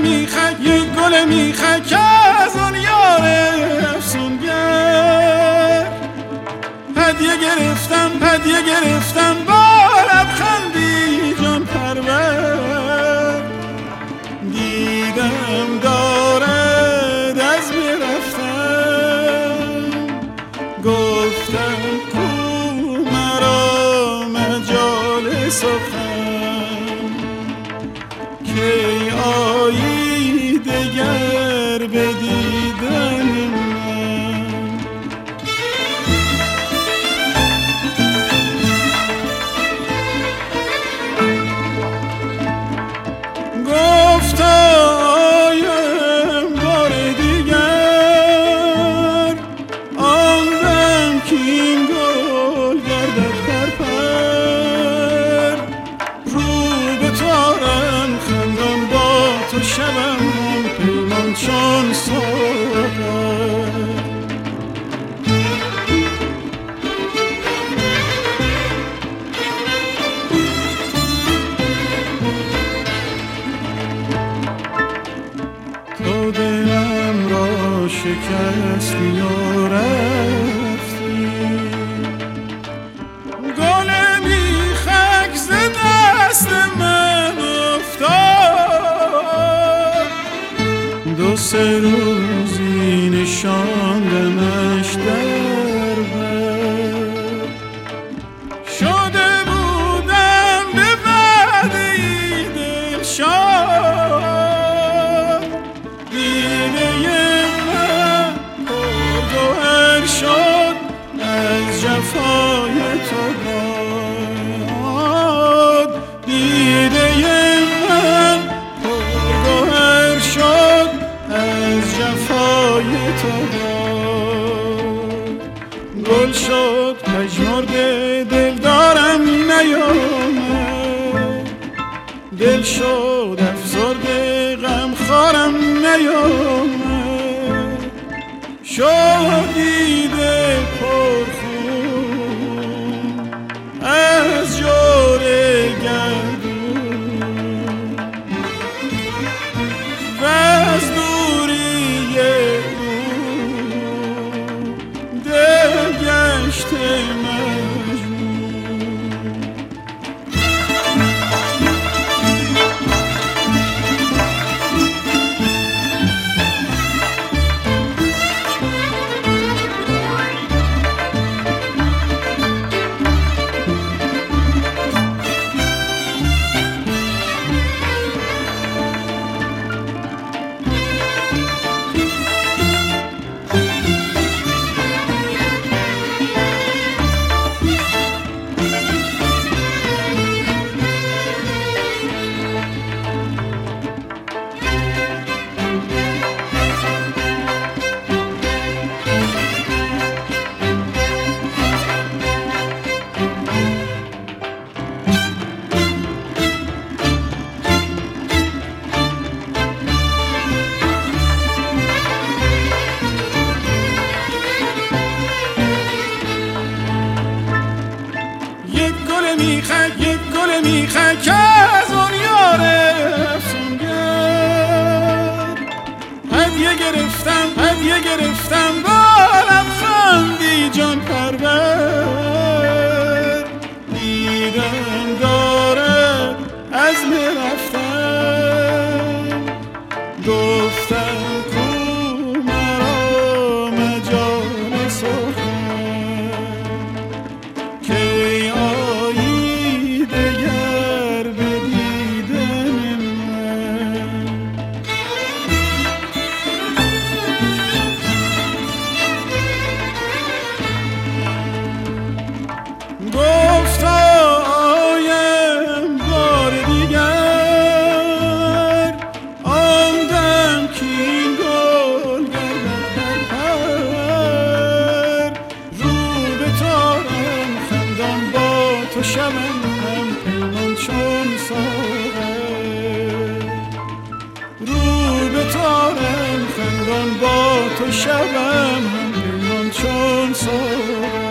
میخک یک گل میخک از اون یار افسونگر هدیه گرفتم با لبخندی جان پرور دیدم دارد از میرفتم گفتم کو مرا مجال سخن کی آیی دگر به دیدن من گفتا آیم بار دیگر آمدم که این گل گردد پرپر رو به تارم خندان با تو شبم پیمان چون سوغر تو دلم را شکستی و رفتی گل میخک ز دست من افتاد دو سه روزی نشاندمش در بر شده بودم به وعده ای دلشاد دیده من پرگوهر شد از جفای تو باد دیده من پرگوهر شد از جفای تو باد گل شد پژمرده دل دارم نیامد دل شد افسرده غم خارم نیامد شد دیده پرخون از جور گردون و از دوری او دل گشته مجنون یک گل میخک از اون یار افسونگر هدیه گرفتم با لبخندی جان پرور دیدم داره از میرفتم گفتم کو مرا مجال سخن کی آیی دگر به دیدن من گفتا آیم بار دیگر آمدم که این گل گردد پرپر رو به تارم خندان با تو شبم هم پیمان چون ساغر رو به تارم خندان با تو شبم هم پیمان چون ساغر